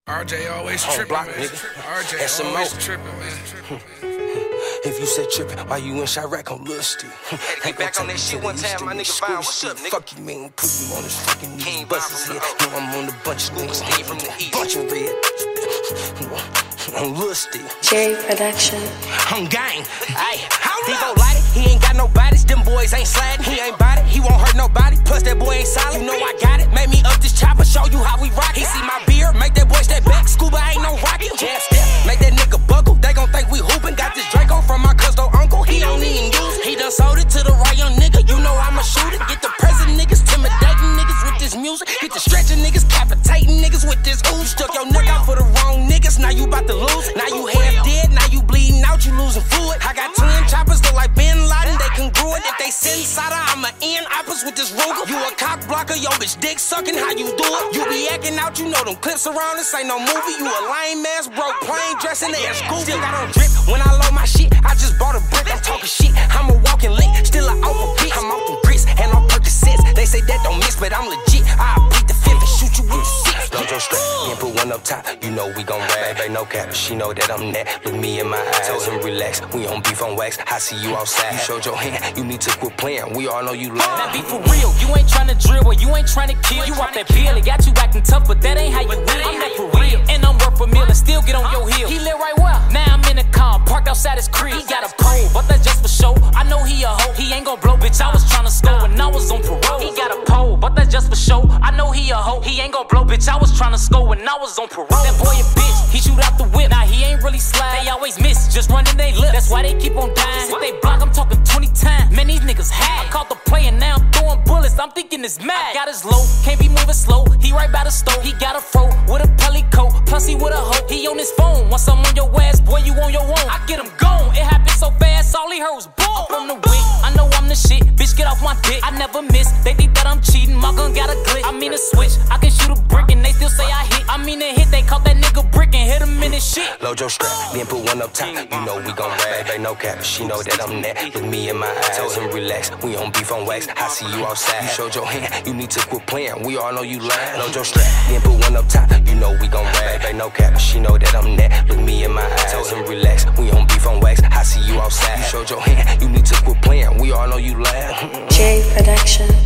RJ always tripping, block, man. nigga. RJ SMO. always tripping, man. If you said trippin', why you in Chirac on Lil Steve? Get back on that shit one time, my nigga Vine, what's up, nigga? Fuck you, man, put you on this fucking King bus his Vine head. from Know I'm on a bunch of niggas, Steve from the east. bunch of red. On Lil Steve. J Production. I'm gang. Ayy, he gon' light it, he ain't got no bodies, them boys ain't sliding, he ain't bout it, he won't hurt nobody, plus that boy ain't solid, you know I got it, made me up this chopper, show you how we rock it, he see my beard, make that boy step back, scuba ain't no rocket, jab step, make that nigga buckle, they gon' think we hoopin', got this Draco from my cousin uncle, he don't even use it, he done sold it to the right young nigga, you know I'ma shoot it, get the present niggas, intimidating niggas with this music, get the stretching niggas, capitating niggas with this ooze, stuck your neck out for the wrong niggas, now you bout to lose it, now you half dead, now you bleeding out, you losing fluid, I got twin choppers, look like Bin Laden, they congruent, if they send Sada, I'ma end oppers with this Ruger, you a cock blocker, yo bitch dick sucking, how you do it, you be acting out, you know them clips around, this ain't no movie, you a lame ass, broke, plain dressing ass, goofy, still got on drip, when I load my shit, I just bought a brick, I'm talking shit, I'm a walking lick, still a off a bitch, I'm off them grits, and I'm Percocets, they say that don't miss, but I'm legit, I'll beat the fifth and shoot you with a six. Dojo strap, and put one up top, you know we gon' rap, ain't no cap, she know that I'm that, look me in my eyes, told him relax, we on beef on wax, I see you outside, you showed your hand, you need to quit playing, we all know you lying. Now be for real, you ain't tryna drill, or you ain't tryna kill, you off that pill, it got you acting tough, but that ain't how you win, I'm that for real, and I'm worth a meal, and still get on your heel, he live right well, now I'm in the car, parked outside his crib, he got a pole, but that's just for show, I know he a hoe, he ain't gon' blow, bitch, I was tryna score when I was on parole, he got a pole, but that's just for show, I know he a hoe, he ain't gon' blow, bitch, I was tryna score when I was on parole, that boy a bitch, he shoot out the whip, nah he ain't really slide, they always miss, just running they lips, that's why they keep on dying, if they block, I'm talking 20 times, man these niggas hack, I caught the play and now I'm throwing bullets, I'm thinking it's mad, I got his low, can't be moving slow, he right by the stove, he got a fro, with a pelly coat, plus he with a hoe, he on his phone, once I'm on your ass, boy you on your own, I get him gone, it happened so fast, all he heard was boom, up on the wick, I know I'm the shit, bitch get off my dick, I never miss, they think that I'm cheating, my gun got a glitch, I mean a switch, I can shoot a brick and they still say I hit, I mean a hit, they caught that nigga brick and hit him in his shit. Load your strap, then put one up top, you know we gon' rap, ain't no cap, she know that I'm that, look me in my eyes, told him relax, we on beef on wax, I see you outside, you showed your hand, you need to quit playing, we all know you lying. Load your strap, then put one up top, you know we gon' rap, ain't no cap, she know that I'm that, look me in my eyes, told him relax, we on beef on wax, I see you outside, you showed your hand, you need to quit playing, we all know you lying. J Production.